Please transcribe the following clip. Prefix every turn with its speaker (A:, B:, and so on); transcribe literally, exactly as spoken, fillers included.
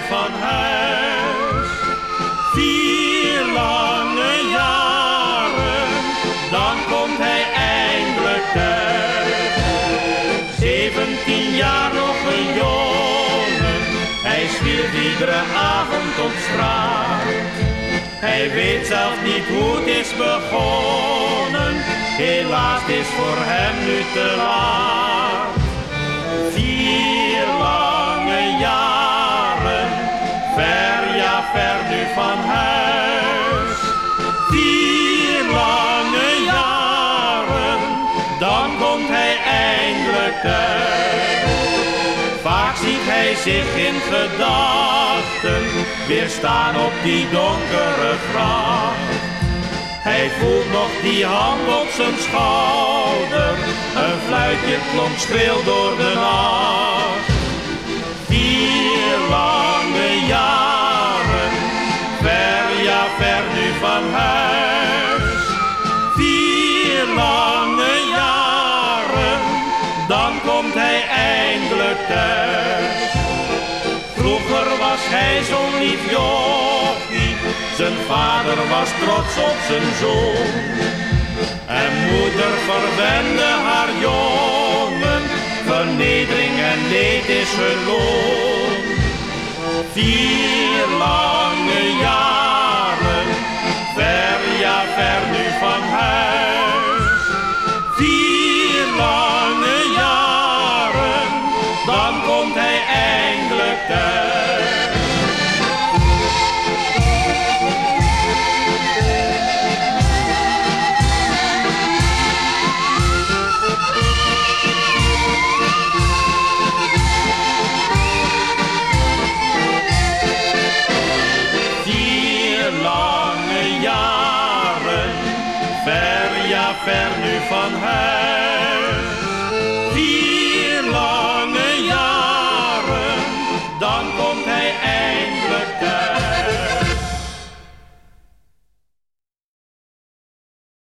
A: van huis. Vier lange jaren, dan komt hij eindelijk thuis. Zeventien jaar nog een jongen, hij speelt iedere avond op straat. Hij weet zelf niet hoe het is begonnen, helaas het is voor hem nu te laat. Vier lange jaren, ver ja ver nu van huis. Vier lange jaren, dan komt hij eindelijk thuis. Vaak ziet hij zich in gedachten weer staan op die donkere gracht. Hij voelt nog die hand op zijn schouder, een fluitje klonk schril door de nacht. Vier lange jaren, ver ja ver nu van huis. Vier lange jaren, dan komt hij eindelijk thuis. Vroeger was hij zo'n lief jochie, zijn vader was trots op zijn zoon. En moeder verwende haar jongen, vernedering en leed is hun loon. Vier lange jaren, ver ja ver nu van huis. Vier lange jaren, dan komt hij eindelijk thuis. Ver ja ver nu van huis.